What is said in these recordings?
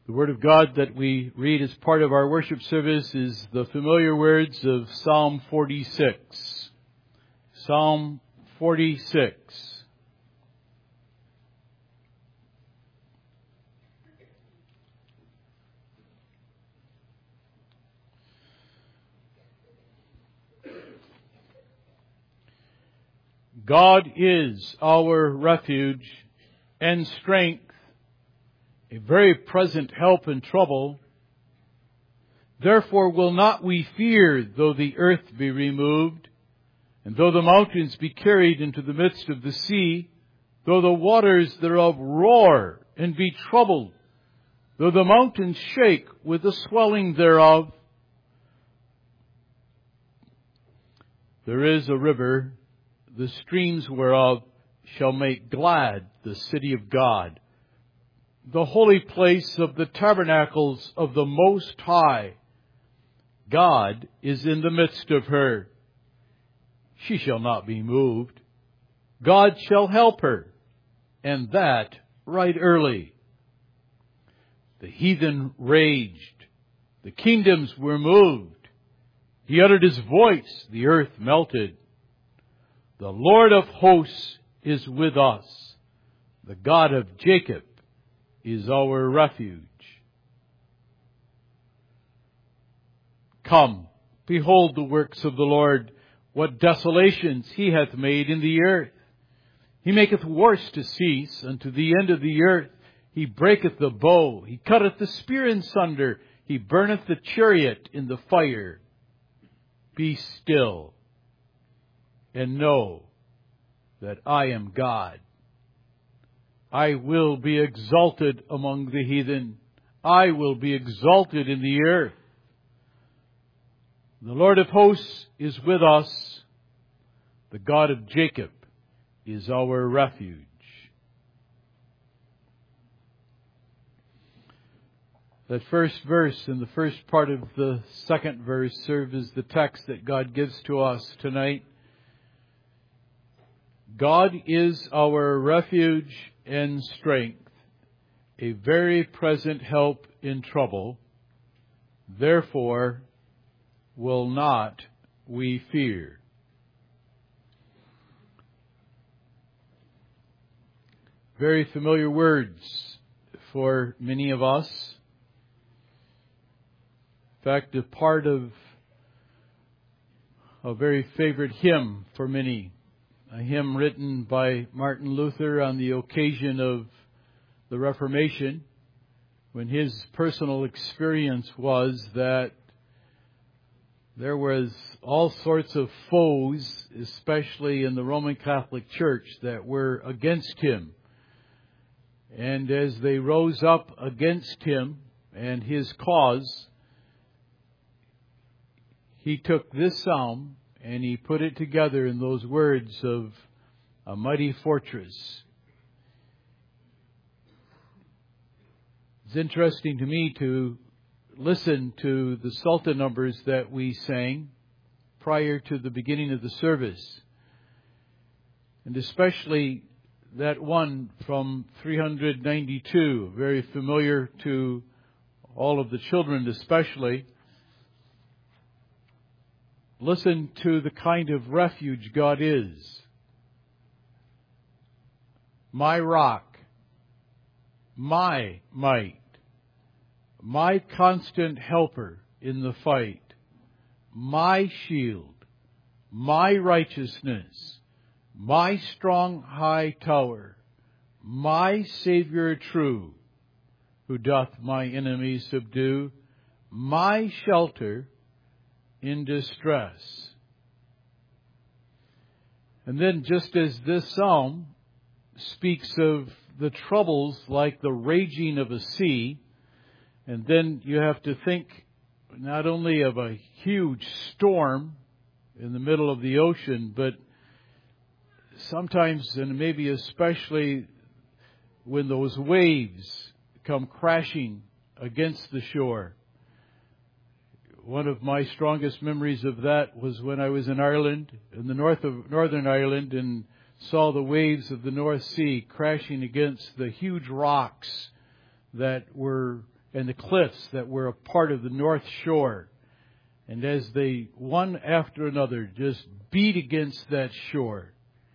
The Word of God that we read as part of our worship service is the familiar words of Psalm 46. Psalm 46. God is our refuge and strength, a very present help in trouble. Therefore will not we fear, though the earth be removed, and though the mountains be carried into the midst of the sea, though the waters thereof roar and be troubled, though the mountains shake with the swelling thereof. There is a river, the streams whereof shall make glad the city of God, the holy place of the tabernacles of the Most High. God is in the midst of her. She shall not be moved. God shall help her, and that right early. The heathen raged. The kingdoms were moved. He uttered his voice. The earth melted. The Lord of hosts is with us. The God of Jacob is our refuge. Come, behold the works of the Lord, what desolations He hath made in the earth. He maketh wars to cease unto the end of the earth. He breaketh the bow, He cutteth the spear in sunder, He burneth the chariot in the fire. Be still, and know that I am God. I will be exalted among the heathen. I will be exalted in the earth. The Lord of hosts is with us. The God of Jacob is our refuge. That first verse and the first part of the second verse serve as the text that God gives to us tonight. God is our refuge and strength, a very present help in trouble. Therefore will not we fear. Very familiar words for many of us. In fact, a part of a very favorite hymn for many. A hymn written by Martin Luther on the occasion of the Reformation, when his personal experience was that there was all sorts of foes, especially in the Roman Catholic Church, that were against him. And as they rose up against him and his cause, he took this psalm and he put it together in those words of a mighty fortress. It's interesting to me to listen to the Psalter numbers that we sang prior to the beginning of the service. And especially that one from 392, very familiar to all of the children especially. Listen to the kind of refuge God is. My rock, my might, my constant helper in the fight, my shield, my righteousness, my strong high tower, my Savior true, who doth my enemies subdue, my shelter in distress. And then, just as this psalm speaks of the troubles like the raging of a sea, and then you have to think not only of a huge storm in the middle of the ocean, but sometimes, and maybe especially, when those waves come crashing against the shore. One of my strongest memories of that was when I was in Ireland, in the Northern Ireland, and saw the waves of the North Sea crashing against the huge rocks that were and the cliffs that were a part of the North Shore. And as they, one after another, just beat against that shore.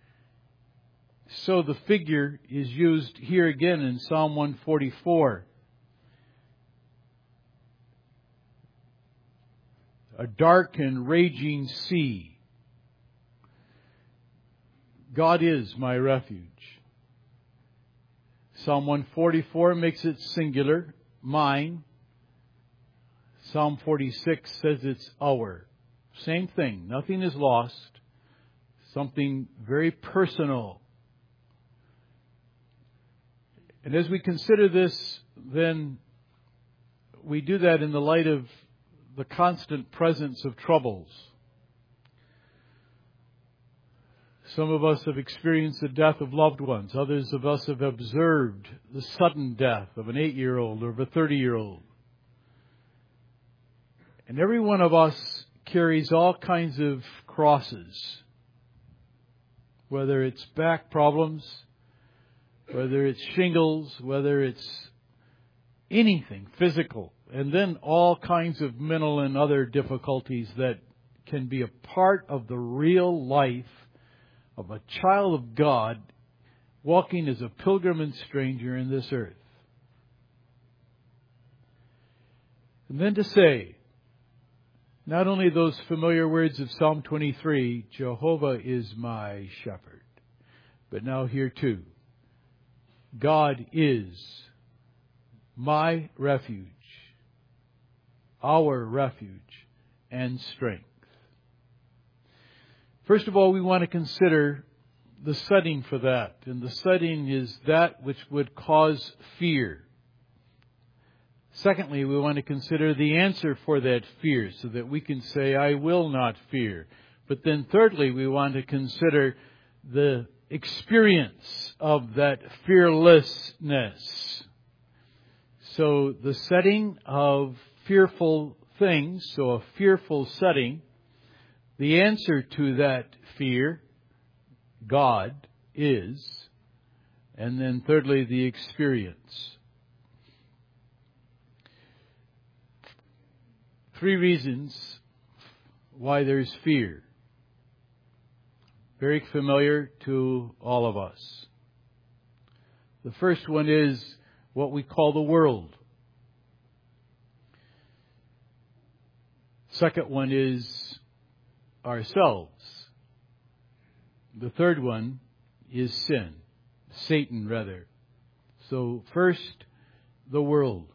So the figure is used here again in Psalm 144. A dark and raging sea. God is my refuge. Psalm 144 makes it singular, mine. Psalm 46 says it's our. Same thing. Nothing is lost. Something very personal. And as we consider this, then we do that in the light of the constant presence of troubles. Some of us have experienced the death of loved ones. Others of us have observed the sudden death of an 8-year-old or of a 30-year-old. And every one of us carries all kinds of crosses. Whether it's back problems, whether it's shingles, whether it's anything physical. And then all kinds of mental and other difficulties that can be a part of the real life of a child of God walking as a pilgrim and stranger in this earth. And then to say, not only those familiar words of Psalm 23, Jehovah is my shepherd, but now here too, God is my refuge, our refuge and strength. First of all, we want to consider the setting for that. And the setting is that which would cause fear. Secondly, we want to consider the answer for that fear so that we can say, I will not fear. But then thirdly, we want to consider the experience of that fearlessness. So the setting of fearful things, so a fearful setting. The answer to that fear, God is. And then thirdly, the experience. 3 reasons why there's fear. Very familiar to all of us. The first one is what we call the world. Second one is ourselves. The third one is sin. Satan, rather. So first, the world.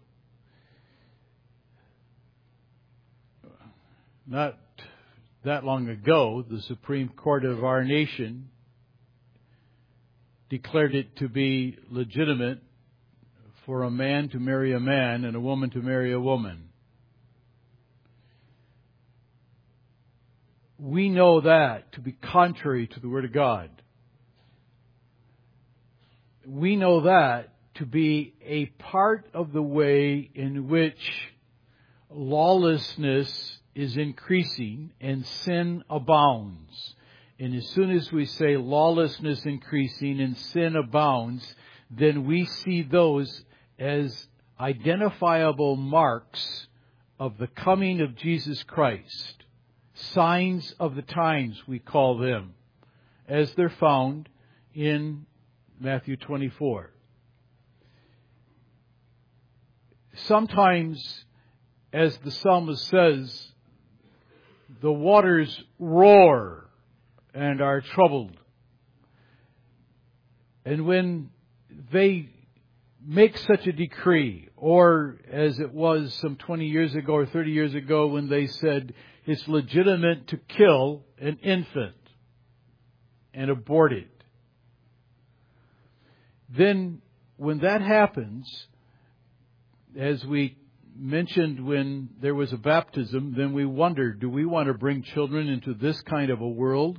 Not that long ago, the Supreme Court of our nation declared it to be legitimate for a man to marry a man and a woman to marry a woman. We know that to be contrary to the Word of God. We know that to be a part of the way in which lawlessness is increasing and sin abounds. And as soon as we say lawlessness increasing and sin abounds, then we see those as identifiable marks of the coming of Jesus Christ. Signs of the times, we call them, as they're found in Matthew 24. Sometimes, as the psalmist says, the waters roar and are troubled. And when they make such a decree, or as it was some 20 years ago or 30 years ago when they said it's legitimate to kill an infant and abort it. Then when that happens, as we mentioned when there was a baptism, then we wonder, do we want to bring children into this kind of a world?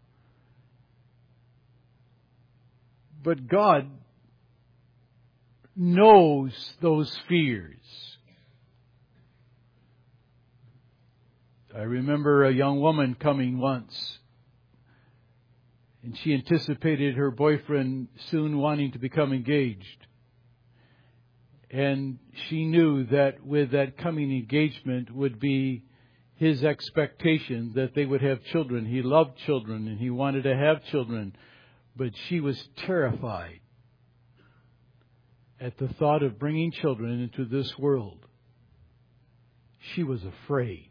But God knows those fears. I remember a young woman coming once, and she anticipated her boyfriend soon wanting to become engaged. And she knew that with that coming engagement would be his expectation that they would have children. He loved children and he wanted to have children. But she was terrified at the thought of bringing children into this world. She was afraid.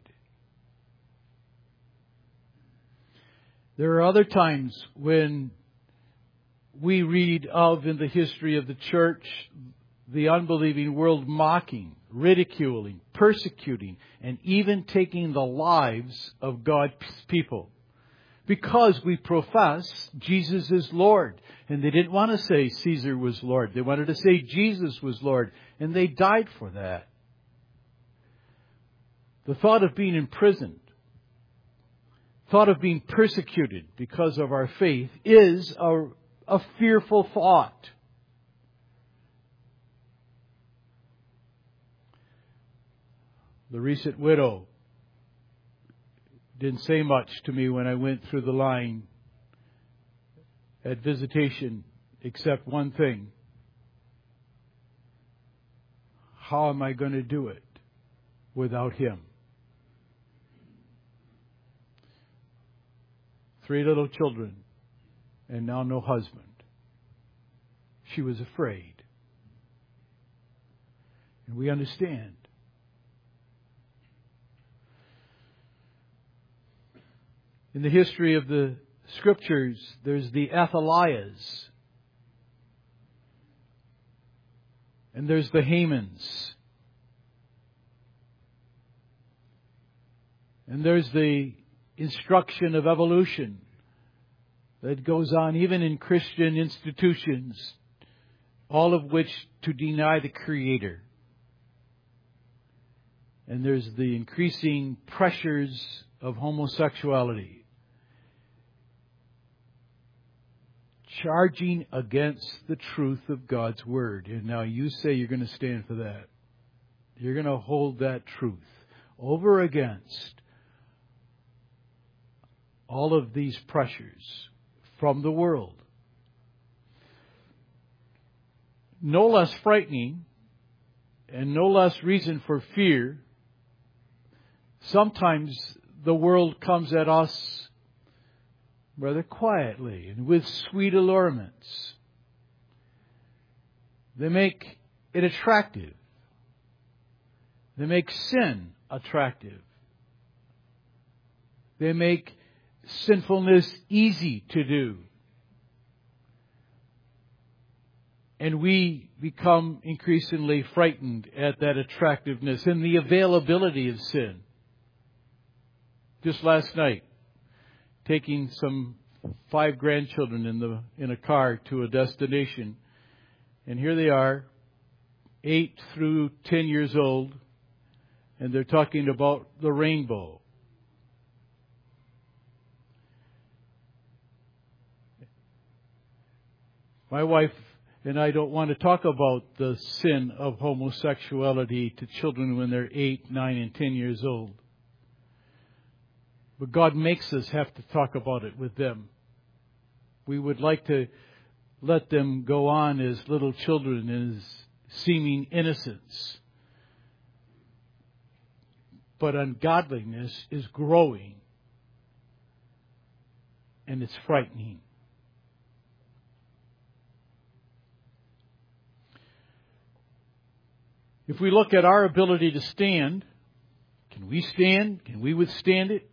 There are other times when we read of in the history of the church the unbelieving world mocking, ridiculing, persecuting, and even taking the lives of God's people. Because we profess Jesus is Lord. And they didn't want to say Caesar was Lord. They wanted to say Jesus was Lord. And they died for that. The thought of being imprisoned, thought of being persecuted because of our faith is a fearful thought. The recent widow didn't say much to me when I went through the line at visitation, except one thing. How am I going to do it without him? 3 little children and now no husband. She was afraid. And we understand. In the history of the Scriptures, there's the Athaliahs. And there's the Hamans. And there's the instruction of evolution that goes on even in Christian institutions, all of which to deny the Creator. And there's the increasing pressures of homosexuality, charging against the truth of God's Word. And now you say you're going to stand for that. You're going to hold that truth over against all of these pressures from the world. No less frightening and no less reason for fear. Sometimes the world comes at us rather quietly and with sweet allurements. They make it attractive. They make sin attractive. They make sinfulness easy to do. And we become increasingly frightened at that attractiveness and the availability of sin. Just last night, taking some 5 grandchildren in a car to a destination. And here they are, 8 through 10 years old, and they're talking about the rainbow. My wife and I don't want to talk about the sin of homosexuality to children when they're 8, 9, and 10 years old. But God makes us have to talk about it with them. We would like to let them go on as little children, as seeming innocence. But ungodliness is growing. And it's frightening. If we look at our ability to stand, can we stand? Can we withstand it?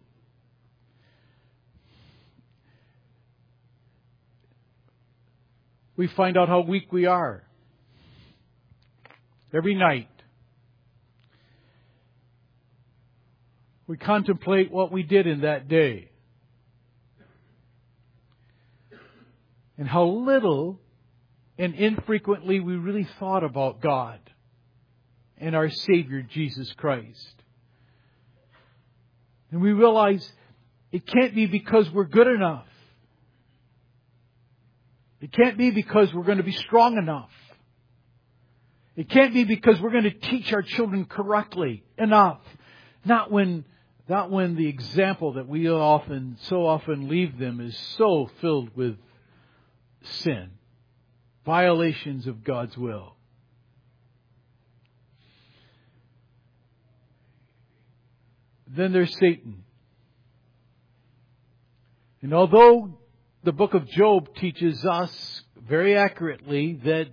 We find out how weak we are. Every night, we contemplate what we did in that day. And how little and infrequently we really thought about God and our Savior, Jesus Christ. And we realize it can't be because we're good enough. It can't be because we're going to be strong enough. It can't be because we're going to teach our children correctly enough. Not when the example that we so often leave them is so filled with sin, violations of God's will. Then there's Satan. And although the book of Job teaches us very accurately that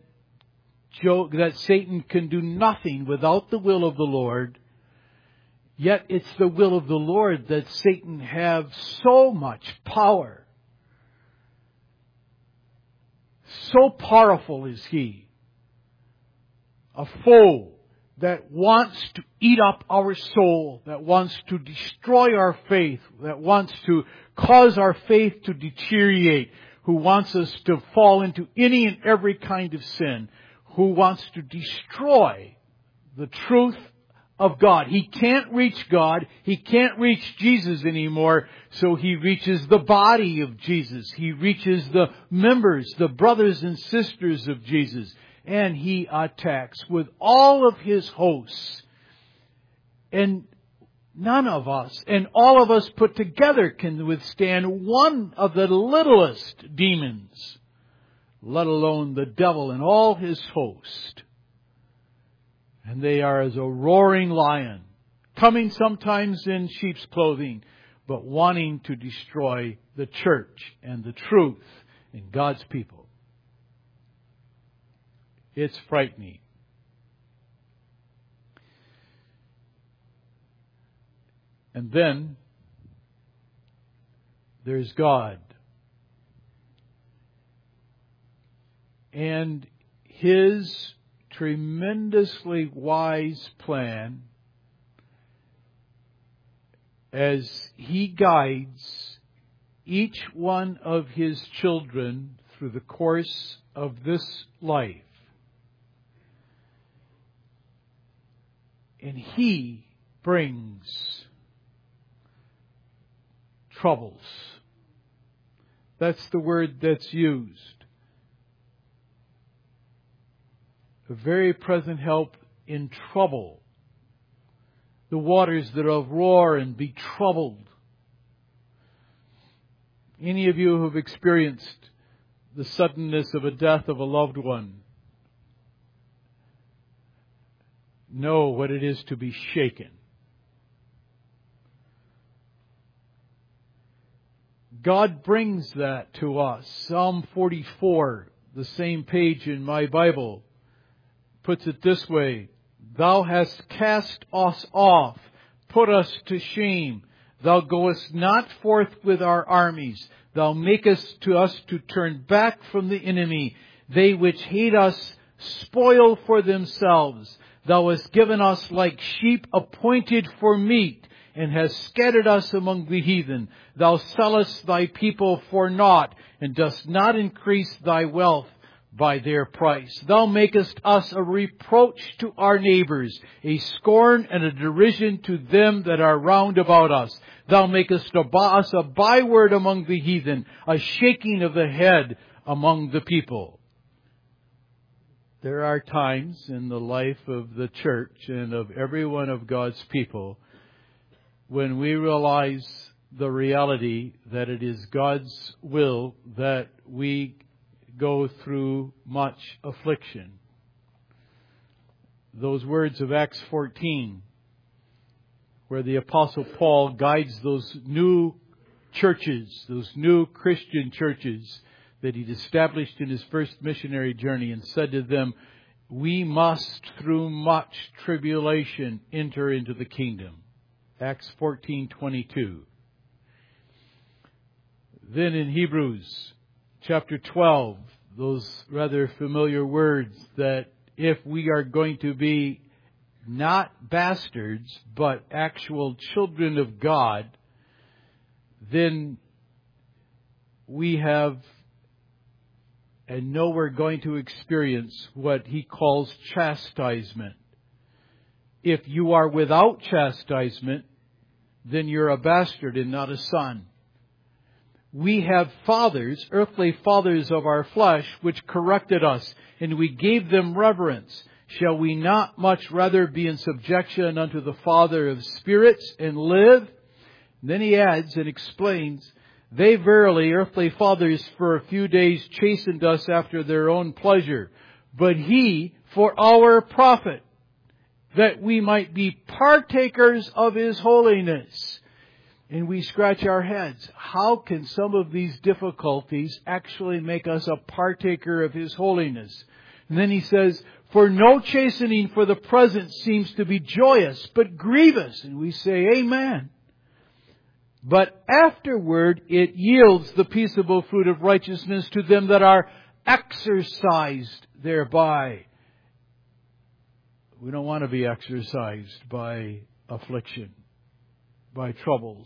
Satan can do nothing without the will of the Lord, yet it's the will of the Lord that Satan have so much power. So powerful is he. A foe that wants to eat up our soul, that wants to destroy our faith, that wants to cause our faith to deteriorate, who wants us to fall into any and every kind of sin, who wants to destroy the truth of God. He can't reach God. He can't reach Jesus anymore. So he reaches the body of Jesus. He reaches the members, the brothers and sisters of Jesus. And he attacks with all of his hosts. And none of us, and all of us put together, can withstand one of the littlest demons, let alone the devil and all his host. And they are as a roaring lion, coming sometimes in sheep's clothing, but wanting to destroy the church and the truth and God's people. It's frightening. And then there's God. And His tremendously wise plan as He guides each one of His children through the course of this life. And He brings troubles. That's the word that's used. A very present help in trouble. The waters thereof roar and be troubled. Any of you who have experienced the suddenness of a death of a loved one know what it is to be shaken. God brings that to us. Psalm 44, the same page in my Bible, puts it this way: Thou hast cast us off, put us to shame. Thou goest not forth with our armies. Thou makest to us to turn back from the enemy. They which hate us spoil for themselves. Thou hast given us like sheep appointed for meat, and hast scattered us among the heathen. Thou sellest thy people for naught, and dost not increase thy wealth by their price. Thou makest us a reproach to our neighbors, a scorn and a derision to them that are round about us. Thou makest us a byword among the heathen, a shaking of the head among the people. There are times in the life of the church and of every one of God's people when we realize the reality that it is God's will that we go through much affliction. Those words of Acts 14, where the Apostle Paul guides those new churches, those new Christian churches that he'd established in his first missionary journey, and said to them, we must through much tribulation enter into the kingdom. Acts 14:22. Then in Hebrews chapter 12, those rather familiar words that if we are going to be not bastards, but actual children of God, then we have and know we're going to experience what he calls chastisement. If you are without chastisement, then you're a bastard and not a son. We have fathers, earthly fathers of our flesh, which corrected us, and we gave them reverence. Shall we not much rather be in subjection unto the Father of spirits and live? And then he adds and explains, they verily, earthly fathers, for a few days chastened us after their own pleasure, but he for our profit, that we might be partakers of His holiness. And we scratch our heads. How can some of these difficulties actually make us a partaker of His holiness? And then He says, for no chastening for the present seems to be joyous, but grievous. And we say, Amen. But afterward it yields the peaceable fruit of righteousness to them that are exercised thereby. We don't want to be exercised by affliction, by troubles.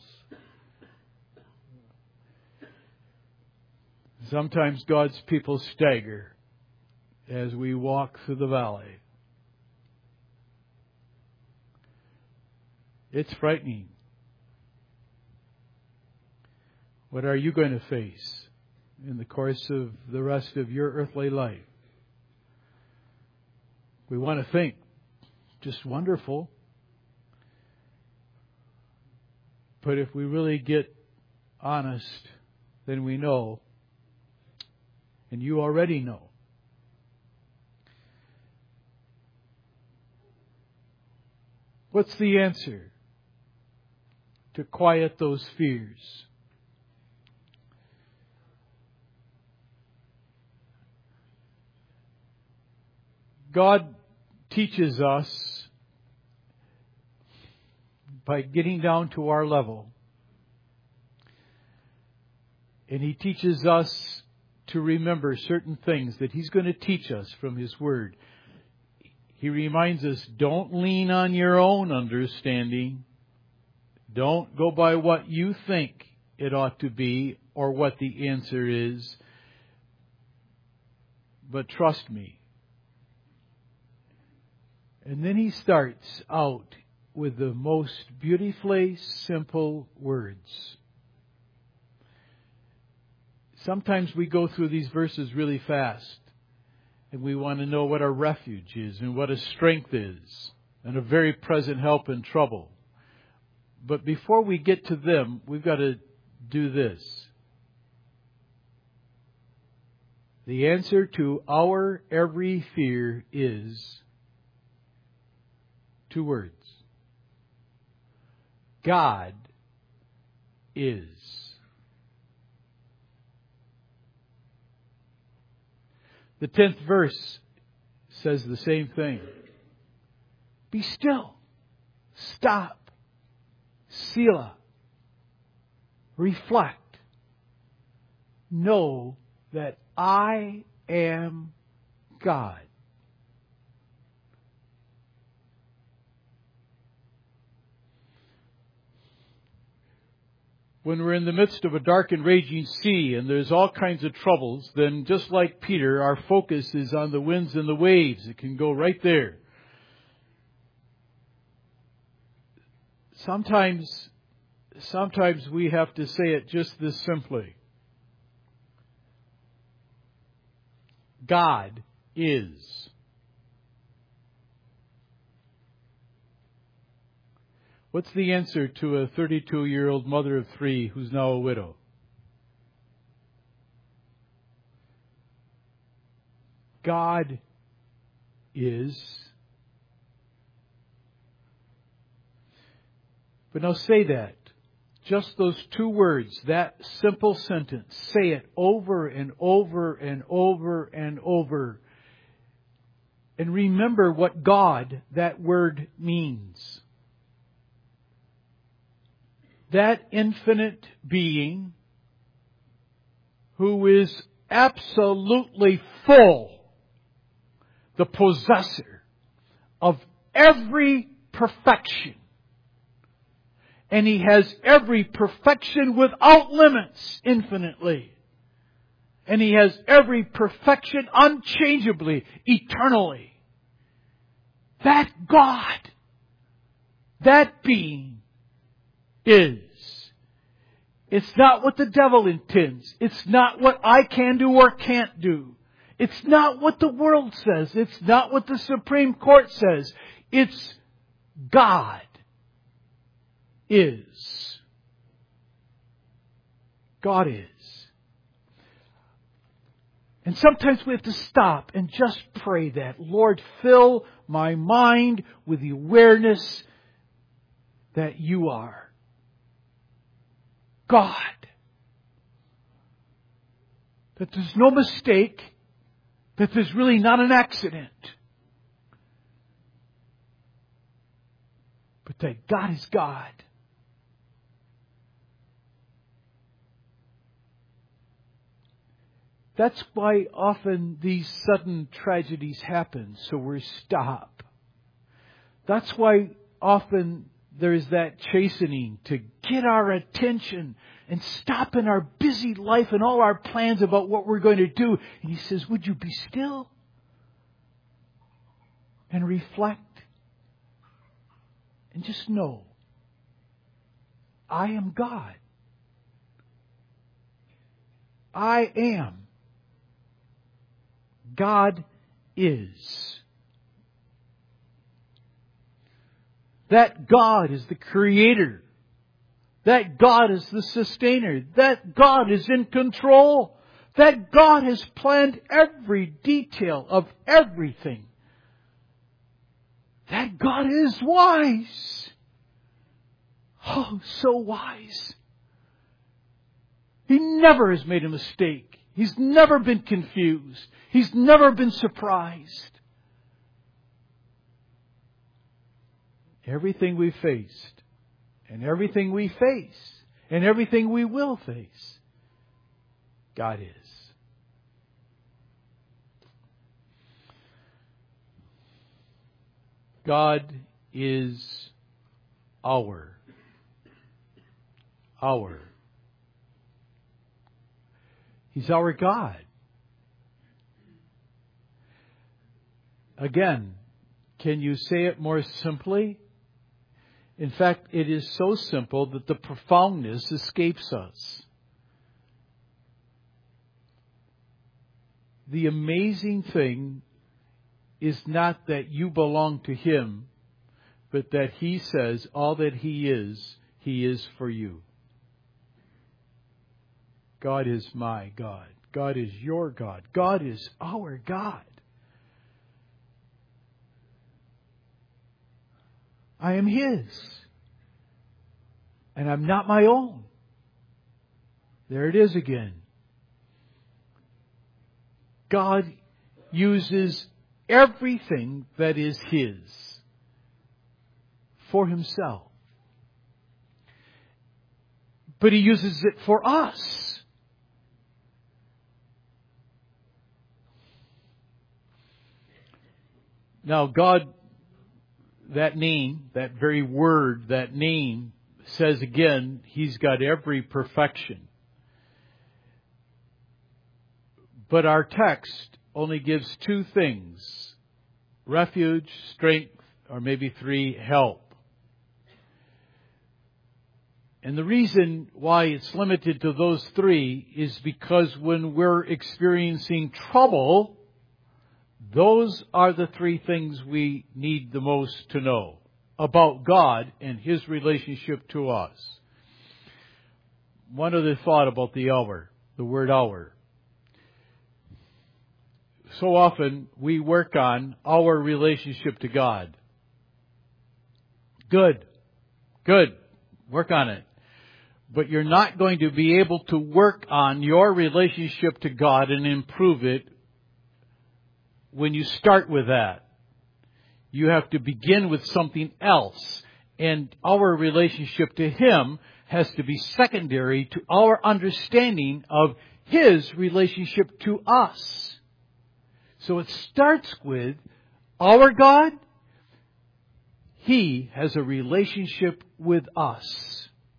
Sometimes God's people stagger as we walk through the valley. It's frightening. What are you going to face in the course of the rest of your earthly life? We want to think, just wonderful. But if we really get honest, then we know, and you already know, what's the answer to quiet those fears? God teaches us by getting down to our level. And He teaches us to remember certain things that He's going to teach us from His Word. He reminds us, don't lean on your own understanding. Don't go by what you think it ought to be or what the answer is. But trust me. And then He starts out with the most beautifully simple words. Sometimes we go through these verses really fast. And we want to know what a refuge is and what a strength is. And a very present help in trouble. But before we get to them, we've got to do this. The answer to our every fear is 2 words. God is. The 10th verse says the same thing. Be still. Stop. Selah. Reflect. Know that I am God. When we're in the midst of a dark and raging sea and there's all kinds of troubles, then just like Peter, our focus is on the winds and the waves. It can go right there. Sometimes we have to say it just this simply. God is. What's the answer to a 32-year-old mother of 3 who's now a widow? God is. But now say that. Just those 2 words, that simple sentence. Say it over and over and over and over. And remember what God, that word, means. That infinite being who is absolutely full, the possessor of every perfection. And He has every perfection without limits, infinitely. And He has every perfection unchangeably, eternally. That God, that being, is. It's not what the devil intends. It's not what I can do or can't do. It's not what the world says. It's not what the Supreme Court says. It's God is. God is. And sometimes we have to stop and just pray that, Lord, fill my mind with the awareness that you are God. That there's no mistake. That there's really not an accident. But that God is God. That's why often these sudden tragedies happen, so we stop. That's why often there's that chastening to get our attention and stop in our busy life and all our plans about what we're going to do. And He says, would you be still and reflect and just know, I am God. I am. God is. That God is the Creator. That God is the Sustainer. That God is in control. That God has planned every detail of everything. That God is wise. Oh, so wise. He never has made a mistake. He's never been confused. He's never been surprised. Everything we faced, and everything we face, and everything we will face, God is. God is our. He's our God. Again, can you say it more simply? In fact, it is so simple that the profoundness escapes us. The amazing thing is not that you belong to Him, but that He says all that He is for you. God is my God. God is your God. God is our God. I am His. And I'm not my own. There it is again. God uses everything that is His for Himself. But He uses it for us. Now, God, that name, that very word, that name, says again, He's got every perfection. But our text only gives two things: refuge, strength, or maybe three, help. And the reason why it's limited to those three is because when we're experiencing trouble, those are the three things we need the most to know about God and His relationship to us. One other thought about the hour, the word hour. So often we work on our relationship to God. Good. Work on it. But you're not going to be able to work on your relationship to God and improve it when you start with that. You have to begin with something else. And our relationship to Him has to be secondary to our understanding of His relationship to us. So it starts with our God. He has a relationship with us.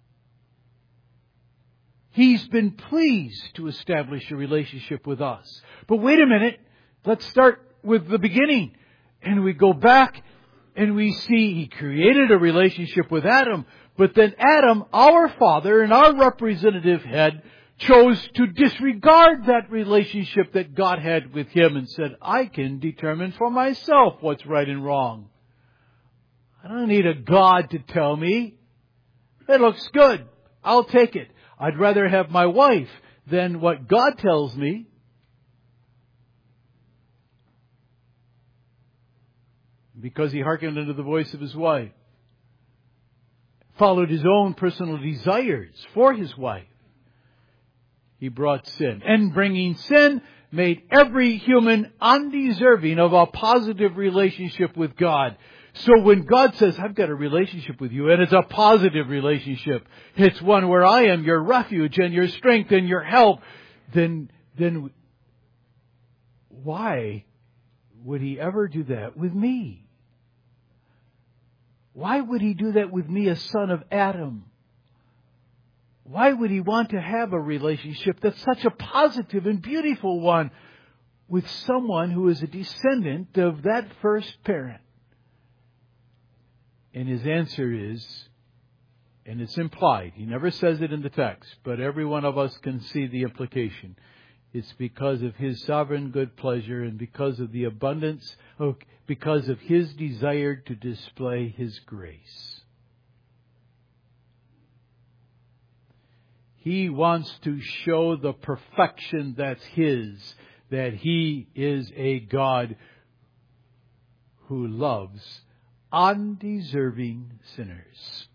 He's been pleased to establish a relationship with us. But wait a minute. Let's start with the beginning. And we go back and we see He created a relationship with Adam. But then Adam, our father and our representative head, chose to disregard that relationship that God had with him and said, I can determine for myself what's right and wrong. I don't need a God to tell me. It looks good. I'll take it. I'd rather have my wife than what God tells me. because he hearkened unto the voice of his wife, followed his own personal desires for his wife, he brought sin. And bringing sin, made every human undeserving of a positive relationship with God. So when God says, I've got a relationship with you, and it's a positive relationship, it's one where I am your refuge and your strength and your help, then why would he ever do that with me? Why would he do that with me, a son of Adam? Why would he want to have a relationship that's such a positive and beautiful one with someone who is a descendant of that first parent? And his answer is, and it's implied, he never says it in the text, but every one of us can see the implication. It's because of his sovereign good pleasure and because of the abundance, because of his desire to display his grace. He wants to show the perfection that's his, that he is a God who loves undeserving sinners.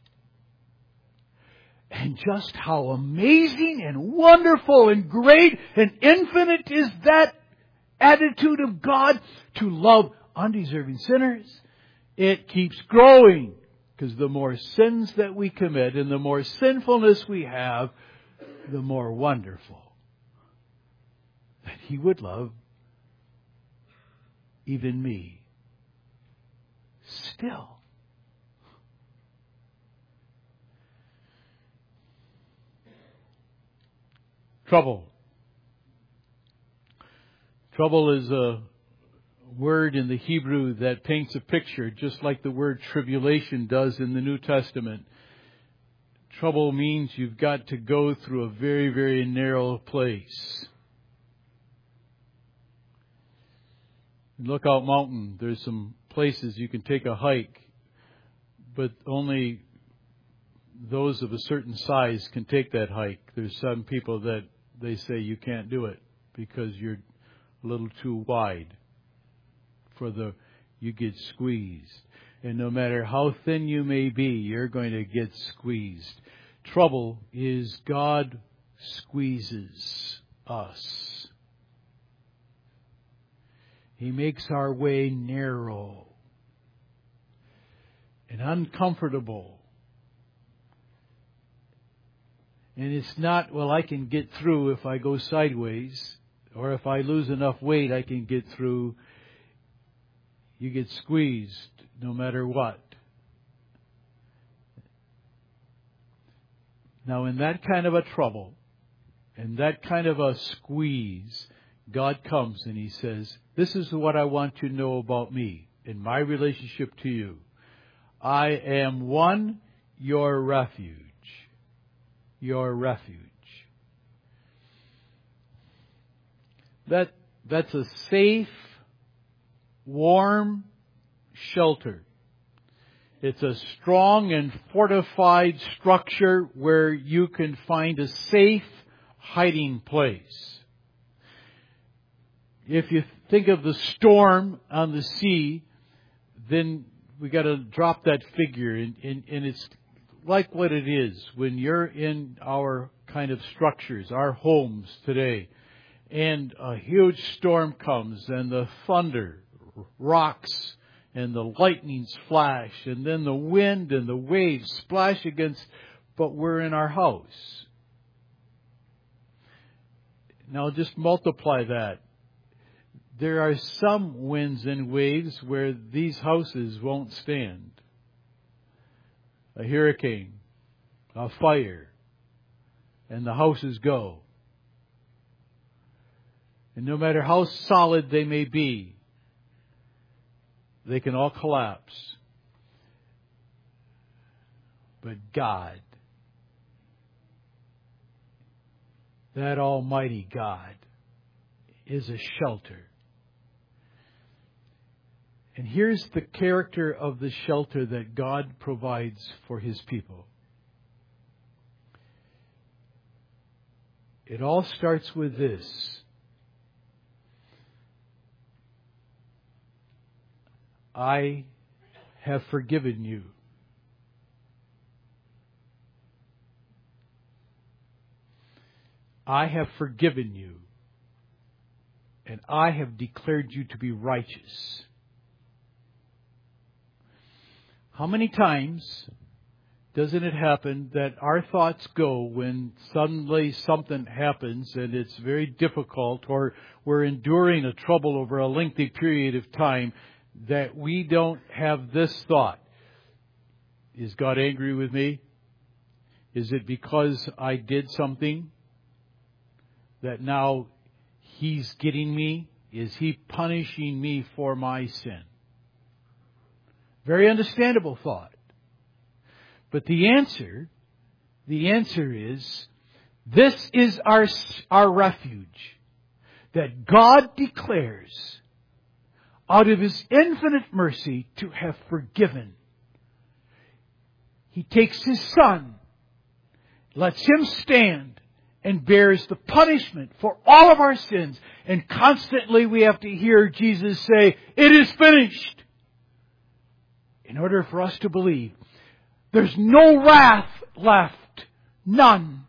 And just how amazing and wonderful and great and infinite is that attitude of God to love undeserving sinners. It keeps growing, because the more sins that we commit and the more sinfulness we have, the more wonderful that he would love even me still. Trouble. Trouble is a word in the Hebrew that paints a picture, just like the word tribulation does in the New Testament. Trouble means you've got to go through a very, very narrow place. Lookout Mountain, there's some places you can take a hike, but only those of a certain size can take that hike. There's some people that they say you can't do it because you're a little too wide you get squeezed. And no matter how thin you may be, you're going to get squeezed. Trouble is God squeezes us. He makes our way narrow and uncomfortable. And it's not, well, I can get through if I go sideways, or if I lose enough weight, I can get through. You get squeezed no matter what. Now, in that kind of a trouble, in that kind of a squeeze, God comes and He says, this is what I want you to know about me in my relationship to you. I am one, your refuge. Your refuge. That's a safe, warm shelter. It's a strong and fortified structure where you can find a safe hiding place. If you think of the storm on the sea, then we got to drop that figure, and it's like what it is when you're in our kind of structures, our homes today, and a huge storm comes and the thunder rocks and the lightnings flash and then the wind and the waves splash against, but we're in our house. Now just multiply that. There are some winds and waves where these houses won't stand. A hurricane, a fire, and the houses go. And no matter how solid they may be, they can all collapse. But God, that Almighty God, is a shelter. And here's the character of the shelter that God provides for His people. It all starts with this. I have forgiven you. I have forgiven you. And I have declared you to be righteous. How many times doesn't it happen that our thoughts go when suddenly something happens and it's very difficult, or we're enduring a trouble over a lengthy period of time, that we don't have this thought? Is God angry with me? Is it because I did something that now He's getting me? Is He punishing me for my sin? Very understandable thought. But the answer is, this is our refuge, that God declares out of His infinite mercy to have forgiven. He takes His Son, lets Him stand, and bears the punishment for all of our sins. And constantly we have to hear Jesus say, "It is finished," in order for us to believe. There's no wrath left. None.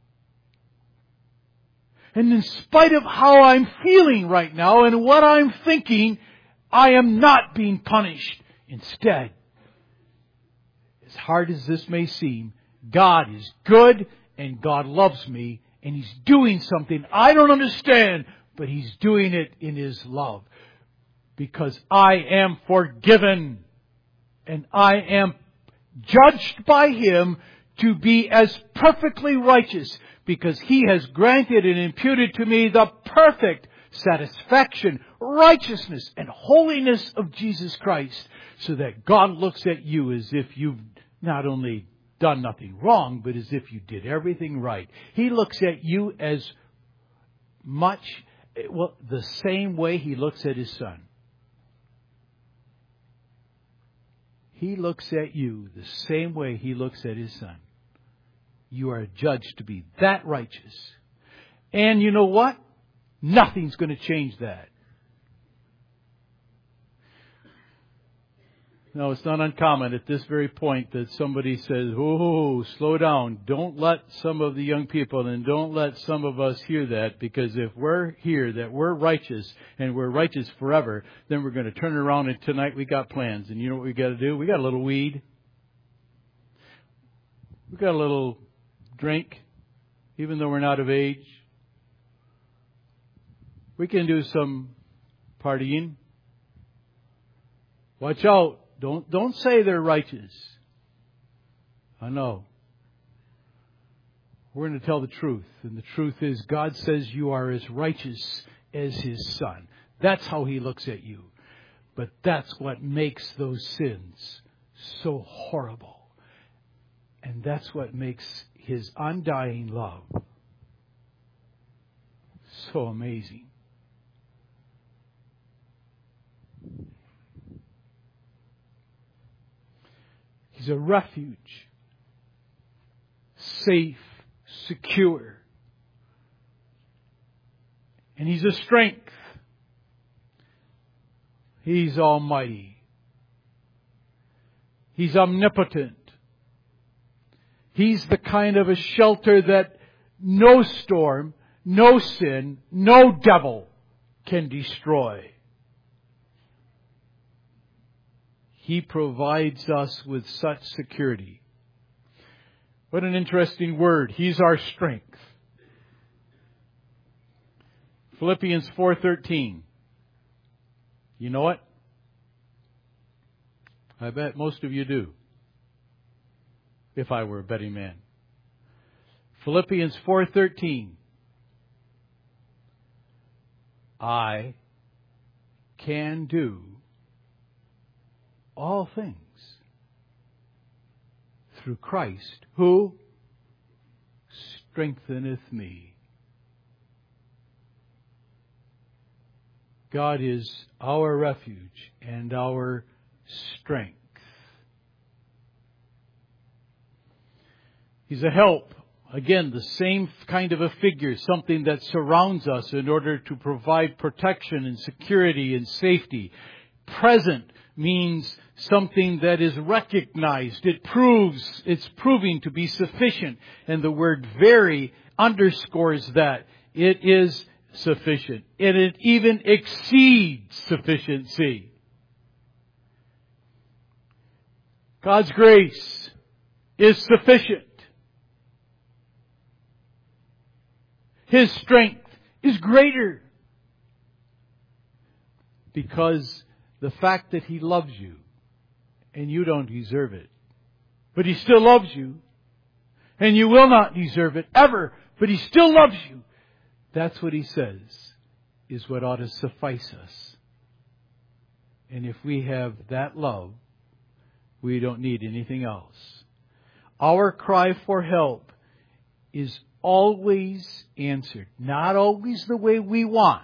And in spite of how I'm feeling right now and what I'm thinking, I am not being punished. Instead, as hard as this may seem, God is good and God loves me, and He's doing something I don't understand, but He's doing it in His love. Because I am forgiven, and I am judged by Him to be as perfectly righteous, because He has granted and imputed to me the perfect satisfaction, righteousness, and holiness of Jesus Christ, so that God looks at you as if you've not only done nothing wrong, but as if you did everything right. He looks at you as much, the same way He looks at His Son. He looks at you the same way He looks at His Son. You are judged to be that righteous. And you know what? Nothing's going to change that. No, it's not uncommon at this very point that somebody says, "Oh, slow down. Don't let some of the young people and don't let some of us hear that, because if we're here that we're righteous and we're righteous forever, then we're going to turn around and tonight we got plans. And you know what we got to do? We got a little weed. We got a little drink, even though we're not of age. We can do some partying. Watch out. Don't say they're righteous. I know. We're going to tell the truth. And the truth is, God says you are as righteous as His Son. That's how He looks at you. But that's what makes those sins so horrible. And that's what makes His undying love so amazing. He's a refuge, safe, secure. And He's a strength. He's almighty. He's omnipotent. He's the kind of a shelter that no storm, no sin, no devil can destroy. He provides us with such security. What an interesting word. He's our strength. Philippians 4:13. You know it? I bet most of you do, if I were a betting man. Philippians 4:13. I can do all things through Christ, who strengtheneth me. God is our refuge and our strength. He's a help. Again, the same kind of a figure, something that surrounds us in order to provide protection and security and safety. Present, means something that is recognized. It's proving to be sufficient. And the word very underscores that. It is sufficient. And it even exceeds sufficiency. God's grace is sufficient. His strength is greater. Because the fact that He loves you, and you don't deserve it, but He still loves you, and you will not deserve it ever, but He still loves you. That's what He says is what ought to suffice us. And if we have that love, we don't need anything else. Our cry for help is always answered. Not always the way we want,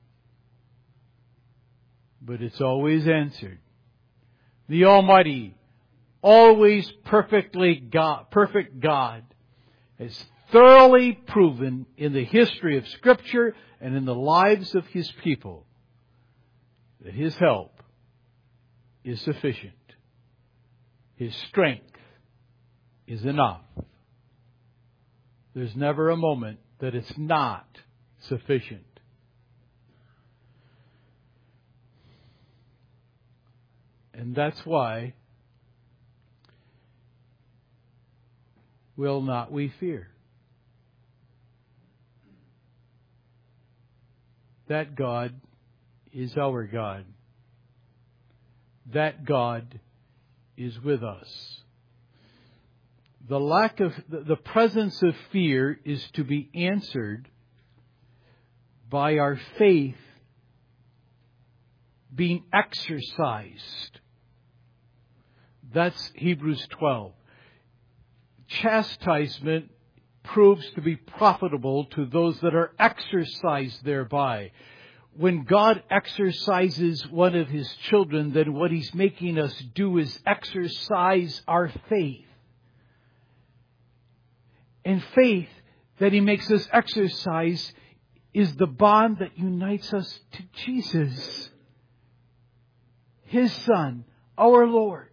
but it's always answered. The Almighty, always perfect God, has thoroughly proven in the history of Scripture and in the lives of His people that His help is sufficient. His strength is enough. There's never a moment that it's not sufficient. And that's why will not we fear? That God is our God. That God is with us. The presence of fear is to be answered by our faith being exercised. That's Hebrews 12. Chastisement proves to be profitable to those that are exercised thereby. When God exercises one of His children, then what He's making us do is exercise our faith. And faith that He makes us exercise is the bond that unites us to Jesus, His Son, our Lord.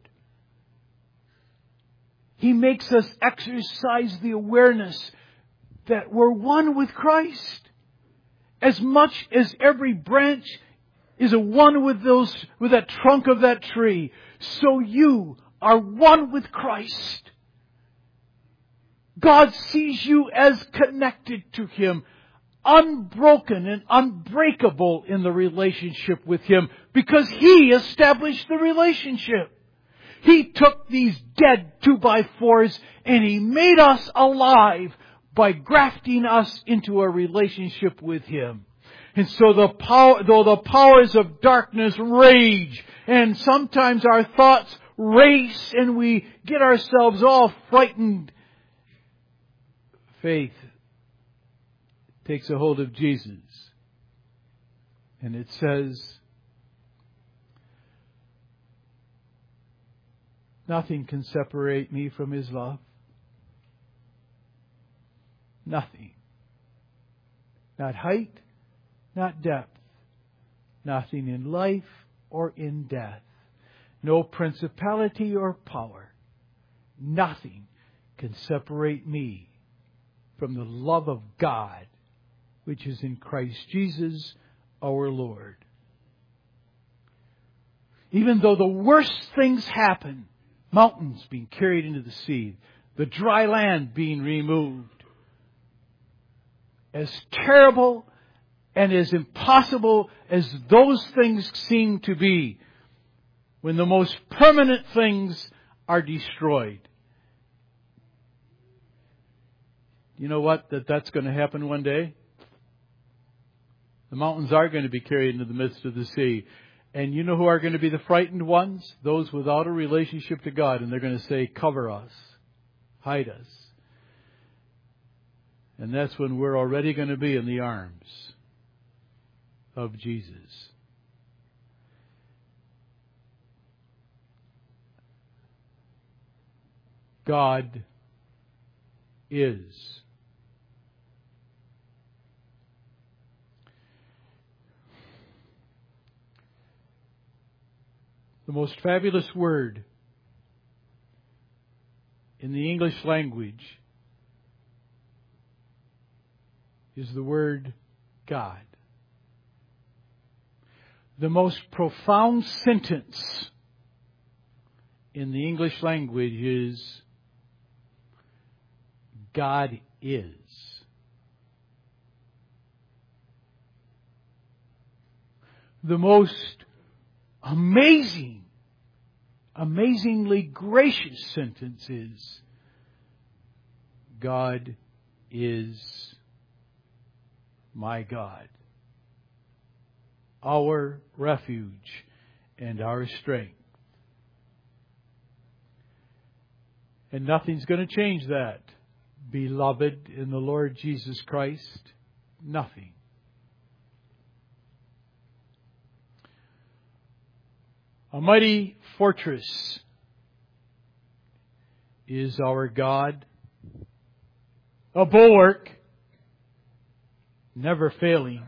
He makes us exercise the awareness that we're one with Christ. As much as every branch is a one with that trunk of that tree, so you are one with Christ. God sees you as connected to Him, unbroken and unbreakable in the relationship with Him, because He established the relationship. He took these dead 2x4s and He made us alive by grafting us into a relationship with Him. And so though the powers of darkness rage, and sometimes our thoughts race and we get ourselves all frightened, faith takes a hold of Jesus. And it says, nothing can separate me from His love. Nothing. Not height, not depth. Nothing in life or in death. No principality or power. Nothing can separate me from the love of God, which is in Christ Jesus our Lord. Even though the worst things happen, mountains being carried into the sea, the dry land being removed, as terrible and as impossible as those things seem to be, when the most permanent things are destroyed. You know what? That's going to happen one day. The mountains are going to be carried into the midst of the sea. And you know who are going to be the frightened ones? Those without a relationship to God. And they're going to say, cover us. Hide us. And that's when we're already going to be in the arms of Jesus. God is. The most fabulous word in the English language is the word God. The most profound sentence in the English language is God is. The most amazingly gracious sentence is God is my God, our refuge and our strength. And nothing's going to change that, beloved in the Lord Jesus Christ. Nothing. A mighty fortress is our God, a bulwark, never failing,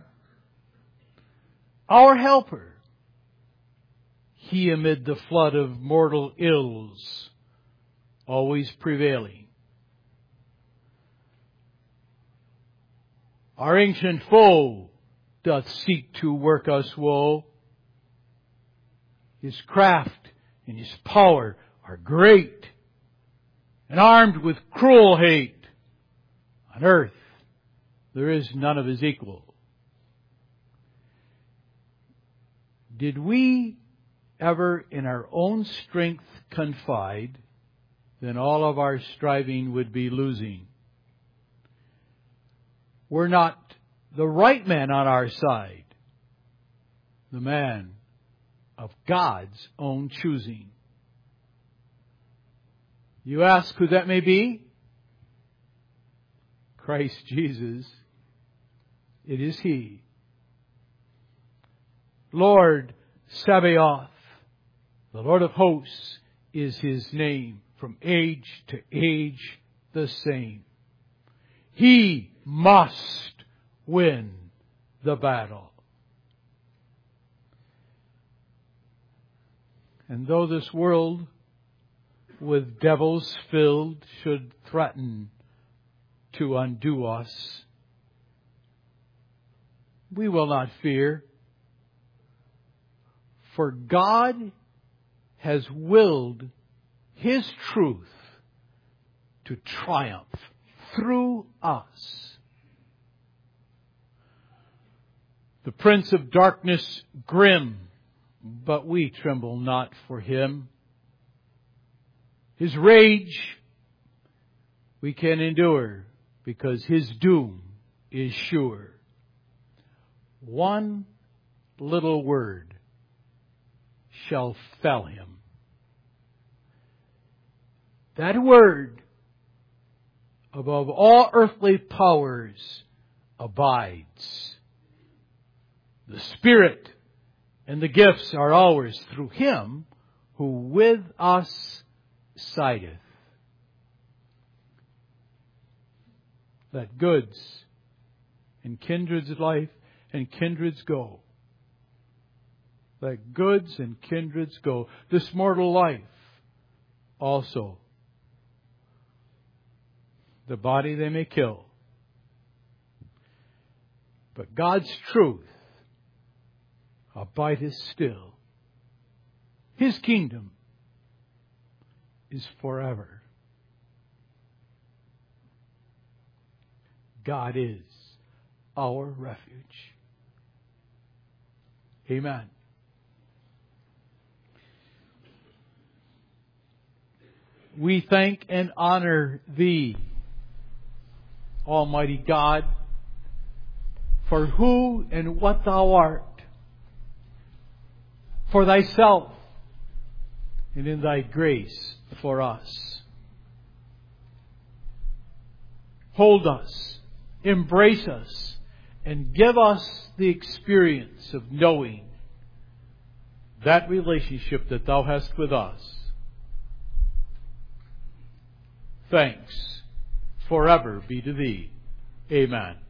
our helper, He amid the flood of mortal ills, always prevailing. Our ancient foe doth seek to work us woe. His craft and His power are great, and armed with cruel hate. On earth there is none of His equal. Did we ever in our own strength confide, then all of our striving would be losing. We're not the right man on our side, the man of God's own choosing. You ask who that may be? Christ Jesus. It is He. Lord Sabaoth, the Lord of hosts, is His name. From age to age the same. He must win the battle. And though this world with devils filled should threaten to undo us, we will not fear. For God has willed His truth to triumph through us. The prince of darkness grim, but we tremble not for him. His rage we can endure, because his doom is sure. One little word shall fell him. That word, above all earthly powers, abides. The Spirit and the gifts are ours through Him who with us sideth. Let goods and kindred's life and kindred's go. Let goods and kindred's go. This mortal life also. The body they may kill. But God's truth abideth still. His kingdom is forever. God is our refuge. Amen. We thank and honor Thee, Almighty God, for who and what Thou art, for Thyself, and in Thy grace for us. Hold us, embrace us, and give us the experience of knowing that relationship that Thou hast with us. Thanks forever be to Thee. Amen.